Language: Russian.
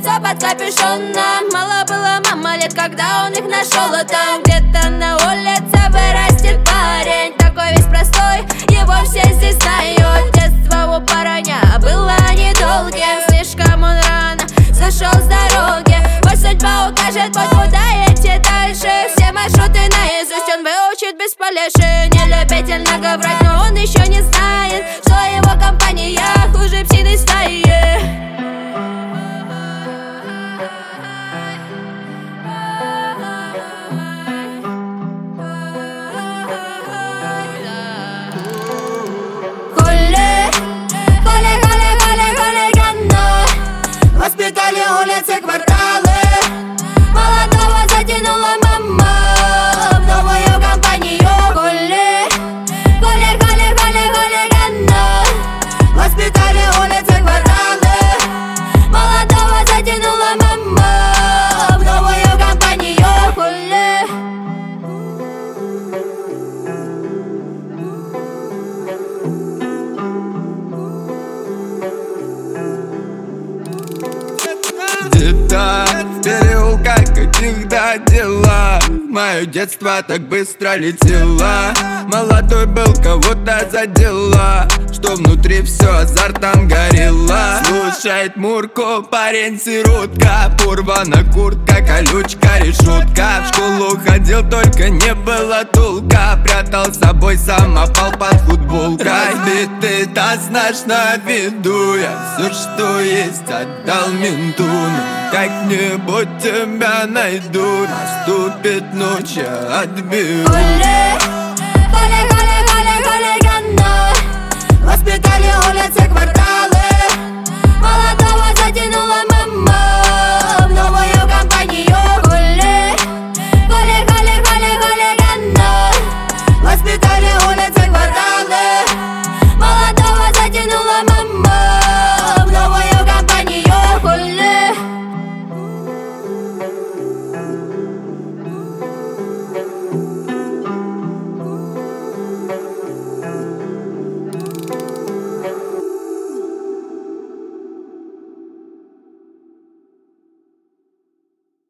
лицо под капюшоном. Мало было мама лет, когда он их нашел. А там где-то на улице вырастет парень, такой весь простой, его все здесь знают. Детство у парня было недолгим, слишком он рано зашел с дороги. Пусть судьба укажет путь, куда идти дальше. Все маршруты наизусть он выучит без полеши. Не любитель наговрать, но он еще не знает, что его компания хуже псиной стаи. Воспитали улицы, кварталы, молодого затянула мама в новую компанию. Хулиганы. Воспитали улицы, кварталы, молодого затянула мама в новую компанию. Где-то в переулках каких-то дела. Мое детство так быстро летело. Молодой был, кого-то задела, что внутри все азартом горело. Слушает Мурку, парень-сиротка, порвана куртка, колючка, решетка. В школу ходил, только не было толка, прятал с собой самопал под футболкой. Разбитый таз наш на виду, я все, что есть, отдал менту. Как-нибудь тебя найду, наступит ночь, я отберу. Хулиганы. Воспитали улицы, кварталы.